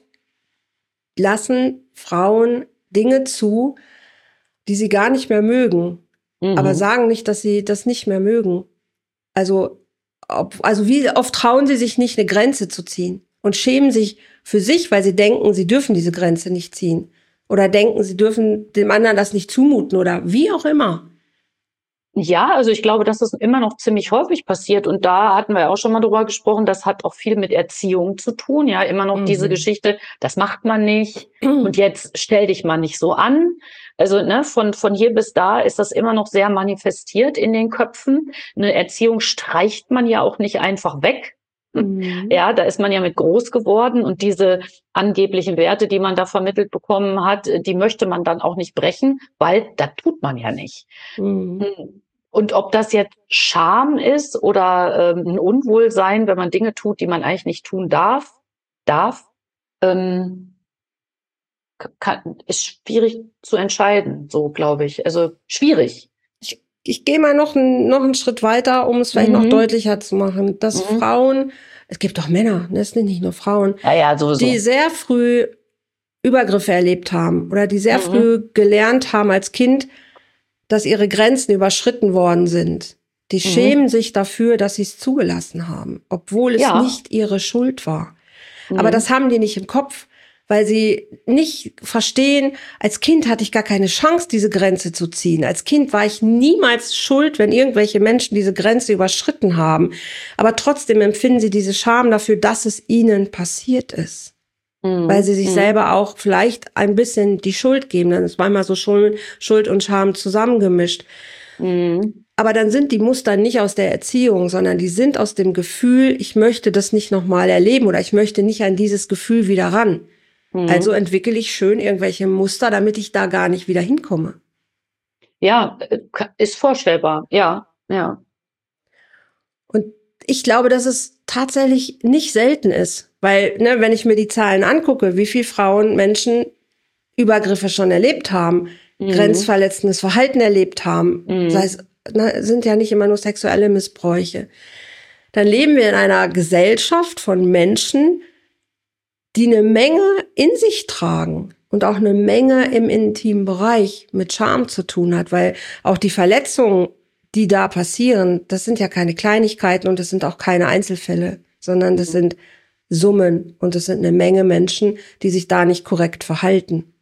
lassen Frauen Dinge zu, die sie gar nicht mehr mögen, aber Mhm. sagen nicht, dass sie das nicht mehr mögen? Also, ob also, wie oft trauen sie sich nicht, 'ne Grenze zu ziehen und schämen sich für sich, weil sie denken, sie dürfen diese Grenze nicht ziehen oder denken, sie dürfen dem anderen das nicht zumuten oder wie auch immer. Ja, also ich glaube, dass das immer noch ziemlich häufig passiert und da hatten wir ja auch schon mal drüber gesprochen, das hat auch viel mit Erziehung zu tun, ja, immer noch diese Mhm. Geschichte: „Das macht man nicht und jetzt stell dich mal nicht so an.“ Also, ne, von von hier bis da ist das immer noch sehr manifestiert in den Köpfen. 'Ne Erziehung streicht man ja auch nicht einfach weg. Mhm. Ja, da ist man ja mit groß geworden und diese angeblichen Werte, die man da vermittelt bekommen hat, die möchte man dann auch nicht brechen, weil das tut man ja nicht. Mhm. Hm, und ob das jetzt Scham ist oder, ähm, 'n Unwohlsein, wenn man Dinge tut, die man eigentlich nicht tun darf darf, ähm k kann ist schwierig zu entscheiden, so glaube ich. Also, schwierig. Ich ich gehe mal noch 'n noch 'n Schritt weiter, um es vielleicht noch Mhm. deutlicher zu machen, dass Mhm. Frauen es gibt auch Männer, ne, es sind nicht nur Frauen, Ja, ja, die sowieso. sehr früh Übergriffe erlebt haben oder die sehr Mhm. früh gelernt haben als Kind, dass ihre Grenzen überschritten worden sind. Die Mhm. schämen sich dafür, dass sie's zugelassen haben, obwohl es Ja. nicht ihre Schuld war. Aber das Mhm. haben die nicht im Kopf, weil sie nicht verstehen, als Kind hatte ich gar keine Chance, diese Grenze zu ziehen. Als Kind war ich niemals schuld, wenn irgendwelche Menschen diese Grenze überschritten haben. Aber trotzdem empfinden sie diese Scham dafür, dass es ihnen passiert ist. Weil sie Mhm. sich Mhm. selber auch vielleicht ein bisschen die Schuld geben. Dann ist manchmal so Schuld, Schuld und Scham zusammengemischt. Mhm. Aber dann sind die Muster nicht aus der Erziehung, sondern die sind aus dem Gefühl, ich möchte das nicht nochmal erleben oder ich möchte nicht an dieses Gefühl wieder ran. Mhm. Also entwickle ich schön irgendwelche Muster, damit ich da gar nicht wieder hinkomme. Ja, ist vorstellbar, ja, ja. Und ich glaube, dass es tatsächlich nicht selten ist, weil, ne, wenn ich mir die Zahlen angucke, wie viele Frauen Menschen Übergriffe schon erlebt haben, mhm. grenzverletzendes Verhalten erlebt haben, mhm. sei es, ne, sind ja nicht immer nur sexuelle Missbräuche. Dann leben wir in einer Gesellschaft von Menschen, die eine Menge in sich tragen und auch eine Menge im intimen Bereich mit Scham zu tun hat, weil auch die Verletzungen, die da passieren, das sind ja keine Kleinigkeiten und das sind auch keine Einzelfälle, sondern das sind Summen und das sind eine Menge Menschen, die sich da nicht korrekt verhalten.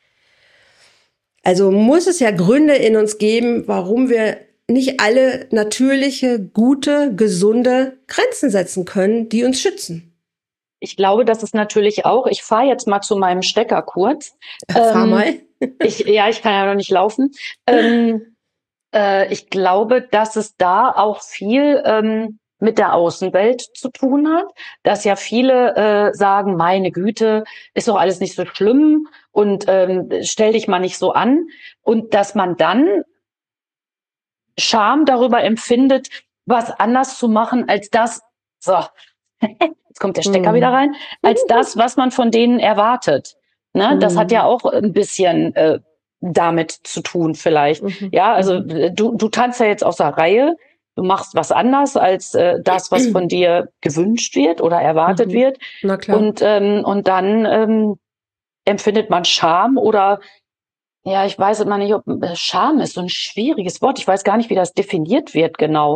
Also muss es ja Gründe in uns geben, warum wir nicht alle natürliche, gute, gesunde Grenzen setzen können, die uns schützen. Ich glaube, das ist natürlich auch, ich fahre jetzt mal zu meinem Stecker kurz. Ja, fahr ähm, mal. ich, ja, ich kann ja noch nicht laufen. Ähm, äh, ich glaube, dass es da auch viel ähm, mit der Außenwelt zu tun hat, dass ja viele äh, sagen, meine Güte, ist doch alles nicht so schlimm und ähm, stell dich mal nicht so an. Und dass man dann Scham darüber empfindet, was anders zu machen als das, so, jetzt kommt der Stecker hm. wieder rein, als das, was man von denen erwartet. Ne? Hm. Das hat ja auch ein bisschen äh, damit zu tun vielleicht. Mhm. Ja, also du, du tanzt ja jetzt aus der Reihe, du machst was anders als äh, das, was von dir gewünscht wird oder erwartet mhm. wird. Na klar. Und, ähm, und dann ähm, empfindet man Scham oder ja, ich weiß immer nicht, ob Scham ist so ein schwieriges Wort. Ich weiß gar nicht, wie das definiert wird genau.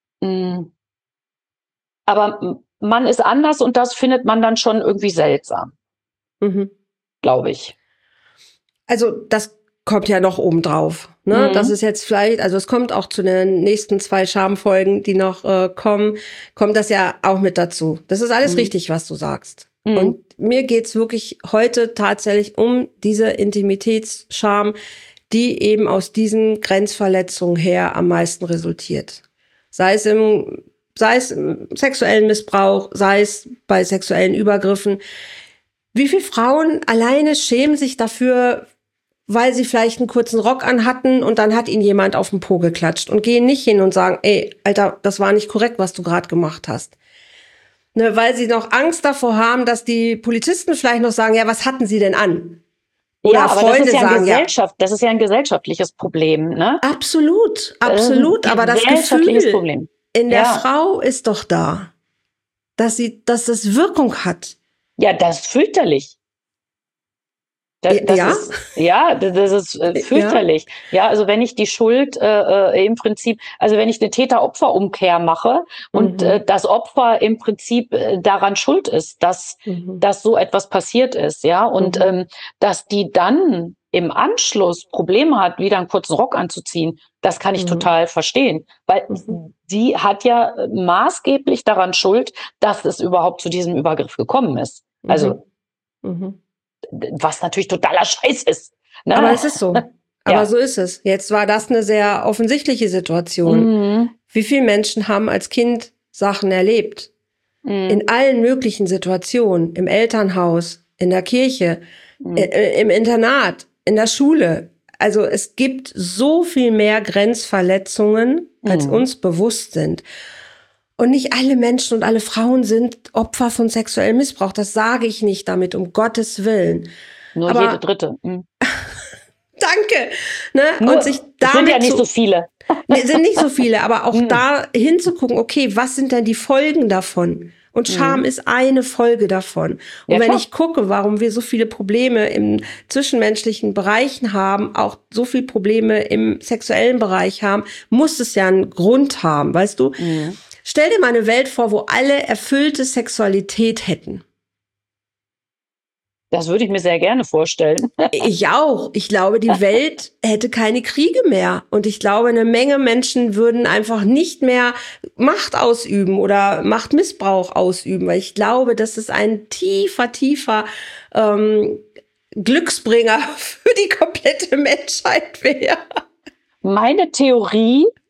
Aber man ist anders und das findet man dann schon irgendwie seltsam. Mhm. Glaube ich. Also das kommt ja noch oben drauf. Ne? Mhm. Das ist jetzt vielleicht, also es kommt auch zu den nächsten zwei Schamfolgen, die noch äh, kommen, kommt das ja auch mit dazu. Das ist alles mhm. richtig, was du sagst. Mhm. Und mir geht's wirklich heute tatsächlich um diese Intimitätsscham, die eben aus diesen Grenzverletzungen her am meisten resultiert. Sei es im, sei es im sexuellen Missbrauch, sei es bei sexuellen Übergriffen. Wie viele Frauen alleine schämen sich dafür, weil sie vielleicht einen kurzen Rock anhatten und dann hat ihnen jemand auf den Po geklatscht und gehen nicht hin und sagen, ey, Alter, das war nicht korrekt, was du gerade gemacht hast. Ne, weil sie noch Angst davor haben, dass die Polizisten vielleicht noch sagen, ja, was hatten sie denn an? Oder ja, aber Freunde das ist ja sagen, Gesellschaft, ja, das ist ja ein gesellschaftliches Problem, ne? Absolut, absolut. Aber das Gefühl Problem. in der ja. Frau ist doch da, dass sie, dass das Wirkung hat. Ja, das ist fürchterlich. Das, das ja? Ist, ja, das ist äh, fürchterlich. Ja. ja, also wenn ich die Schuld äh, im Prinzip, also wenn ich eine Täter-Opfer-Umkehr mache und mhm. äh, das Opfer im Prinzip äh, daran schuld ist, dass, mhm. dass so etwas passiert ist, ja, und mhm. ähm, dass die dann im Anschluss Probleme hat, wieder einen kurzen Rock anzuziehen, das kann ich mhm. total verstehen, weil mhm. sie hat ja maßgeblich daran Schuld, dass es überhaupt zu diesem Übergriff gekommen ist. Also mhm. was natürlich totaler Scheiß ist. Ne? Aber es ist so. Aber ja. so ist es. Jetzt war das eine sehr offensichtliche Situation. Mhm. Wie viele Menschen haben als Kind Sachen erlebt? Mhm. In allen möglichen Situationen. Im Elternhaus, in der Kirche, mhm. äh, im Internat, in der Schule. Also es gibt so viel mehr Grenzverletzungen, als mhm. uns bewusst sind. Und nicht alle Menschen und alle Frauen sind Opfer von sexuellem Missbrauch. Das sage ich nicht damit, um Gottes Willen. Nur aber, jede Dritte. Mhm. Danke. Ne? Nur, und sich damit sind ja nicht so viele. Ne, sind nicht so viele, aber auch mhm. da hinzugucken, okay, was sind denn die Folgen davon? Und Scham mhm. ist eine Folge davon. Und ja, wenn klar. ich gucke, warum wir so viele Probleme im zwischenmenschlichen Bereichen haben, auch so viele Probleme im sexuellen Bereich haben, muss es ja einen Grund haben, weißt du? Mhm. Stell dir mal eine Welt vor, wo alle erfüllte Sexualität hätten. Das würde ich mir sehr gerne vorstellen. Ich auch. Ich glaube, die Welt hätte keine Kriege mehr. Und ich glaube, eine Menge Menschen würden einfach nicht mehr Macht ausüben oder Machtmissbrauch ausüben. Weil ich glaube, dass es ein tiefer, tiefer ähm, Glücksbringer für die komplette Menschheit wäre. Meine Theorie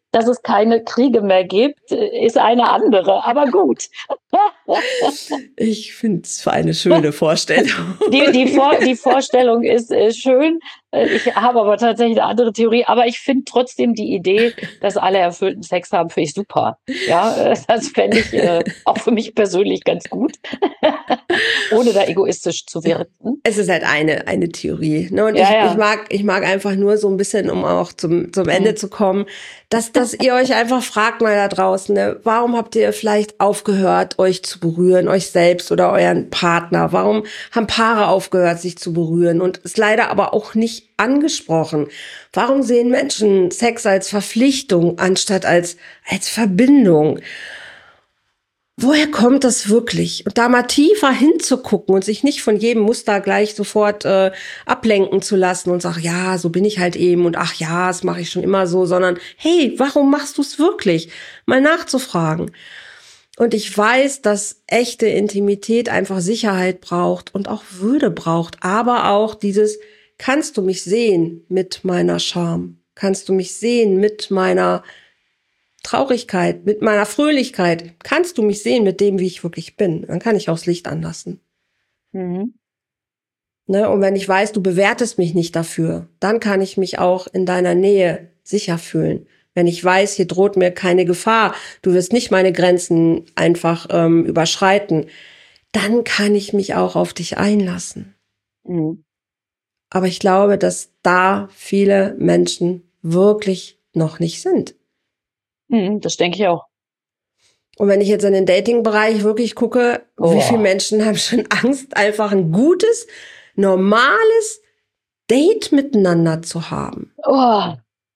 dass es keine Kriege mehr gibt, ist eine andere, aber gut. Ich finde es eine schöne Vorstellung. Die, die, Vor die Vorstellung ist äh, schön. Äh, Ich habe aber tatsächlich eine andere Theorie. Aber ich finde trotzdem die Idee, dass alle erfüllten Sex haben, finde ich super. Ja, äh, das fände ich äh, auch für mich persönlich ganz gut, ohne da egoistisch zu wirken. Es ist halt eine, eine Theorie. Ne? Und Ja, ich, ich, ja. mag, ich mag einfach nur so ein bisschen, um auch zum, zum Ende Mhm. zu kommen, dass, dass ihr euch einfach fragt mal da draußen, ne? Warum habt ihr vielleicht aufgehört, euch zu berühren, euch selbst oder euren Partner? Warum haben Paare aufgehört, sich zu berühren und es leider aber auch nicht angesprochen? Warum sehen Menschen Sex als Verpflichtung anstatt als, als Verbindung? Woher kommt das wirklich? Und da mal tiefer hinzugucken und sich nicht von jedem Muster gleich sofort äh, ablenken zu lassen und sagen, ja, so bin ich halt eben und ach ja, das mache ich schon immer so, sondern hey, warum machst du es wirklich? Mal nachzufragen. Und ich weiß, dass echte Intimität einfach Sicherheit braucht und auch Würde braucht, aber auch dieses, kannst du mich sehen mit meiner Scham? Kannst du mich sehen mit meiner Traurigkeit, mit meiner Fröhlichkeit? Kannst du mich sehen mit dem, wie ich wirklich bin? Dann kann ich auch das Licht anlassen. Mhm. Ne? Und wenn ich weiß, du bewertest mich nicht dafür, dann kann ich mich auch in deiner Nähe sicher fühlen. Wenn ich weiß, hier droht mir keine Gefahr, du wirst nicht meine Grenzen einfach ähm, überschreiten, dann kann ich mich auch auf dich einlassen. Mhm. Aber ich glaube, dass da viele Menschen wirklich noch nicht sind. Mhm, das denke ich auch. Und wenn ich jetzt in den Dating-Bereich wirklich gucke, Oh. wie viele Menschen haben schon Angst, einfach ein gutes, normales Date miteinander zu haben. Oh.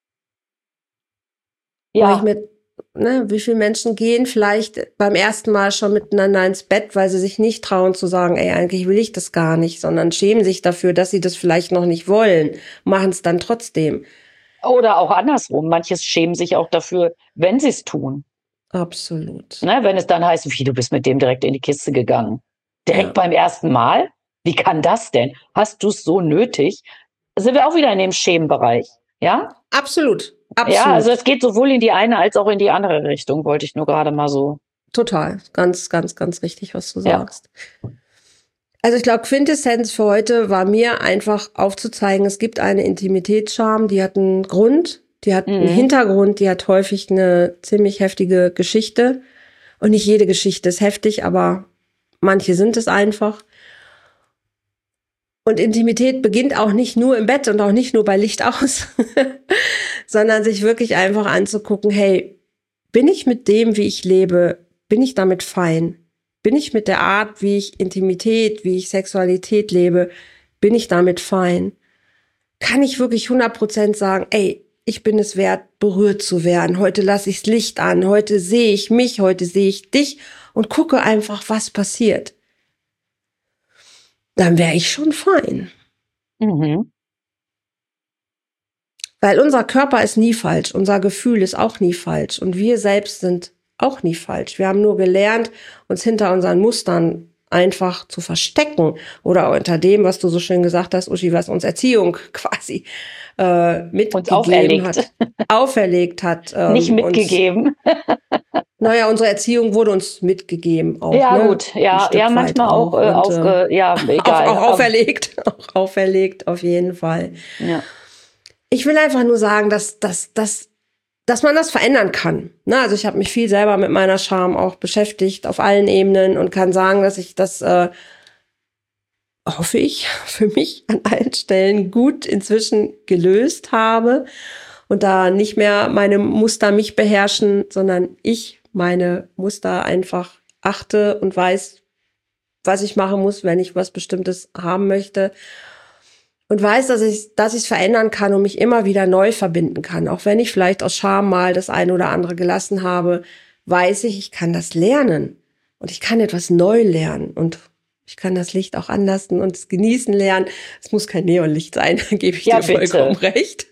Wo ich Ja, mit, ne, wie viele Menschen gehen vielleicht beim ersten Mal schon miteinander ins Bett, weil sie sich nicht trauen zu sagen, ey, eigentlich will ich das gar nicht, sondern schämen sich dafür, dass sie das vielleicht noch nicht wollen, machen es dann trotzdem. oder auch andersrum. Manches schämen sich auch dafür, wenn sie es tun. Absolut. Ne? Wenn es dann heißt, wie, du bist mit dem direkt in die Kiste gegangen. Direkt Ja. beim ersten Mal? Wie kann das denn? Hast du es so nötig? Sind wir auch wieder in dem Schemenbereich. Ja? Absolut. Absolut. Ja, also es geht sowohl in die eine als auch in die andere Richtung, wollte ich nur gerade mal so. Total. Ganz, ganz, ganz richtig, was du Ja. sagst. Also ich glaube, Quintessenz für heute war mir einfach aufzuzeigen, es gibt eine Intimitätsscham, die hat einen Grund, die hat einen Mhm. Hintergrund, die hat häufig eine ziemlich heftige Geschichte. Und nicht jede Geschichte ist heftig, aber manche sind es einfach. Und Intimität beginnt auch nicht nur im Bett und auch nicht nur bei Licht aus, sondern sich wirklich einfach anzugucken, hey, bin ich mit dem, wie ich lebe, bin ich damit fein? Bin ich mit der Art, wie ich Intimität, wie ich Sexualität lebe, bin ich damit fein? Kann ich wirklich hundert Prozent sagen, ey, ich bin es wert, berührt zu werden. Heute lasse ich das Licht an, heute sehe ich mich, heute sehe ich dich und gucke einfach, was passiert. Dann wäre ich schon fein. Mhm. Weil unser Körper ist nie falsch, unser Gefühl ist auch nie falsch und wir selbst sind auch nie falsch. Wir haben nur gelernt, uns hinter unseren Mustern einfach zu verstecken oder unter dem, was du so schön gesagt hast, Uschi, was uns Erziehung quasi äh, mitgegeben auferlegt. hat, auferlegt hat. Ähm, Nicht mitgegeben. Uns, naja, unsere Erziehung wurde uns mitgegeben auch. Ja, ne? gut, ja, Ein ja, Stück manchmal weit auch, äh, und, auf, äh, äh, ja, auch, egal. auch auferlegt, auch auferlegt, auf jeden Fall. Ja. Ich will einfach nur sagen, dass, dass, dass, dass man das verändern kann. Ne? Also ich habe mich viel selber mit meiner Scham auch beschäftigt auf allen Ebenen und kann sagen, dass ich das, äh, hoffe ich, für mich an allen Stellen gut inzwischen gelöst habe und da nicht mehr meine Muster mich beherrschen, sondern ich meine Muster einfach achte und weiß, was ich machen muss, wenn ich was Bestimmtes haben möchte. Und weiß, dass ich dass ich es verändern kann und mich immer wieder neu verbinden kann. Auch wenn ich vielleicht aus Scham mal das eine oder andere gelassen habe, weiß ich, ich kann das lernen. Und ich kann etwas neu lernen. Und ich kann das Licht auch anlassen und es genießen lernen. Es muss kein Neonlicht sein, da gebe ich Ja, dir bitte. vollkommen recht.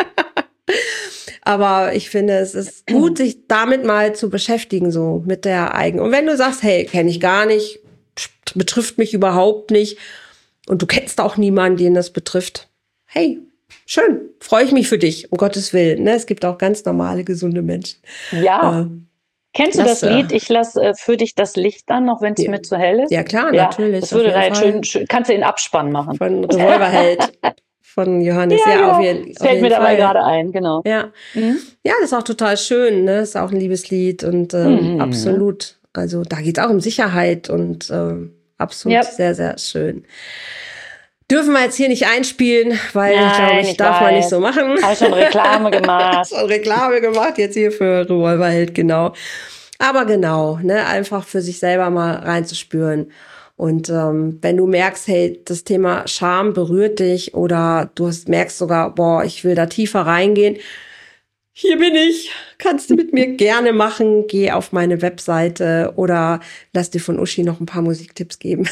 Aber ich finde, es ist gut, sich damit mal zu beschäftigen, so mit der eigenen. Und wenn du sagst, hey, kenne ich gar nicht, betrifft mich überhaupt nicht, und du kennst auch niemanden, den das betrifft, hey, schön. Freue ich mich für dich, um Gottes Willen. Ne? Es gibt auch ganz normale, gesunde Menschen. Ja. Ähm, Kennst du das, das Lied, äh, ich lasse äh, für dich das Licht an, auch wenn es ja, mir zu hell ist? ja, klar, Ja, natürlich. das auf würde jeden da jetzt Fall. schön, schön, kannst du den Abspann machen. Von Revolverheld von Johannes. Ja, Ja, auf genau. jeden, Das auf fällt jeden mir dabei Fall. gerade ein, genau. Ja. Mhm. ja, das ist auch total schön. Ne? Das ist auch ein Liebeslied und ähm, Mhm. absolut. Also da geht es auch um Sicherheit und ähm, absolut Ja. sehr, sehr schön. Dürfen wir jetzt hier nicht einspielen, weil, glaube Nein, ich, ich darf man nicht weiß. so machen. Habe schon Reklame gemacht. Schon Reklame gemacht, jetzt hier für Revolverheld, genau. Aber genau, ne, einfach für sich selber mal reinzuspüren. Und ähm, wenn du merkst, hey, das Thema Scham berührt dich oder du hast, merkst sogar, boah, ich will da tiefer reingehen, hier bin ich, kannst du mit mir gerne machen, geh auf meine Webseite oder lass dir von Uschi noch ein paar Musiktipps geben.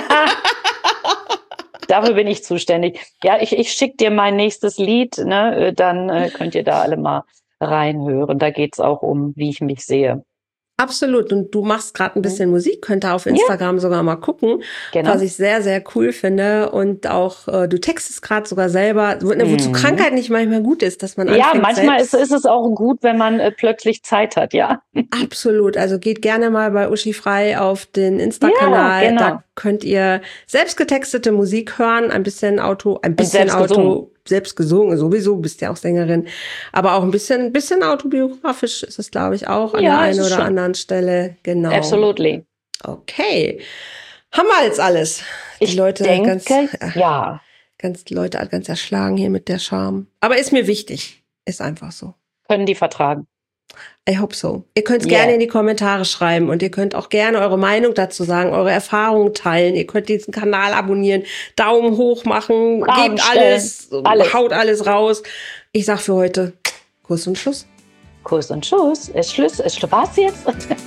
Dafür bin ich zuständig. Ja, ich, ich schicke dir mein nächstes Lied, ne? Dann äh, könnt ihr da alle mal reinhören. Da geht's auch um, wie ich mich sehe. Absolut. Und du machst gerade ein bisschen Musik, könnt ihr auf Ja, Instagram sogar mal gucken, was genau. ich sehr, sehr cool finde. Und auch, äh, du textest gerade sogar selber, wo- ne, wozu Mhm. Krankheit nicht manchmal gut ist, dass man Ja, anfängt manchmal ist, selbst. ist es auch gut, wenn man äh, plötzlich Zeit hat, ja. Absolut. Also geht gerne mal bei Uschi Frei auf den Ja, Insta-Kanal. genau. Da könnt ihr selbst getextete Musik hören, ein bisschen Auto, ein Und bisschen selbst gesungen. Auto, selbst gesungen, sowieso, bist ja auch Sängerin. Aber auch ein bisschen, bisschen autobiografisch ist es, glaube ich, auch an der Ja, ist einen es oder schon. anderen Stelle. Genau. Absolutely. Okay. Haben wir jetzt alles? Die Ich Leute denke, ganz, äh, ja, ganz, die Leute ganz erschlagen hier mit der Scham. Aber ist mir wichtig. Ist einfach so. können die vertragen. I hope so. Ihr könnt es Yeah. gerne in die Kommentare schreiben und ihr könnt auch gerne eure Meinung dazu sagen, eure Erfahrungen teilen. Ihr könnt diesen Kanal abonnieren, Daumen hoch machen, Fragen gebt stellen. alles, Alles. haut alles raus. Ich sag für heute Kuss und Schluss. Kuss und Schuss. Ist Schluss. Ist Schluss jetzt?